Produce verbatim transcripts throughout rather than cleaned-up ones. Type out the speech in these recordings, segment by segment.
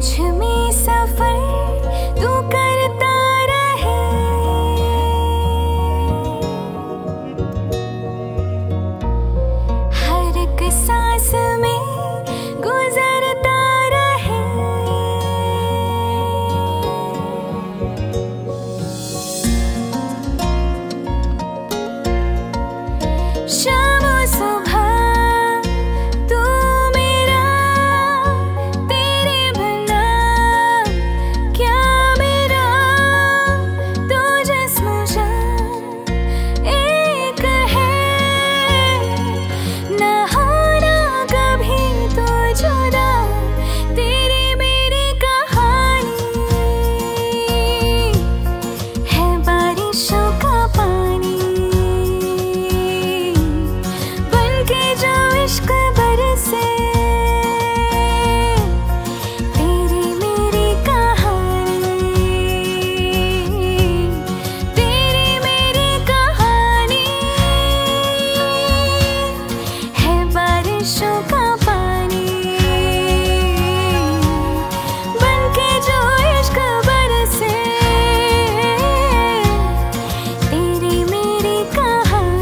मुझ में सफर तू करता रहे, हर एक सांस में गुजरता रहे। शाम सुबह तू मेरा, तेरे बिना क्या मेरा, तू जिस्म जान एक है, ना होना कभी तो जुदा, तेरी मेरी कहानी है बारिशों का पानी, बनके जो इश्क बरसे, तेरी मेरी कहानी, तेरी मेरी कहानी है बारिशों का पानी, बनके जो इश्क बरसे, तेरी मेरी कहानी।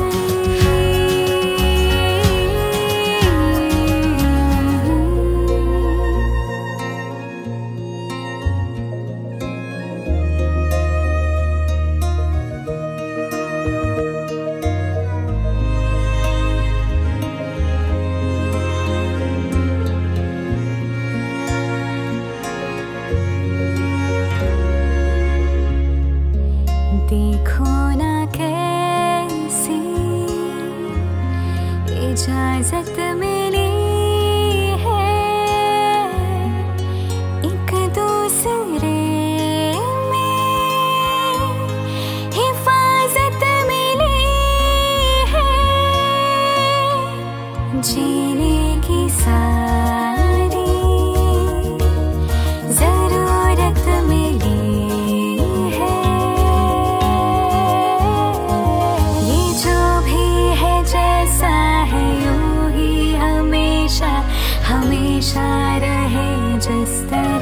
देखो ना कैसी इजाजत मिली है, एक दूसरे में हिफाजत मिली है, जीने की सारी जरूरत मिली है, ये जो भी है जैसा है यूं ही हमेशा हमेशा रहे जिस तरह।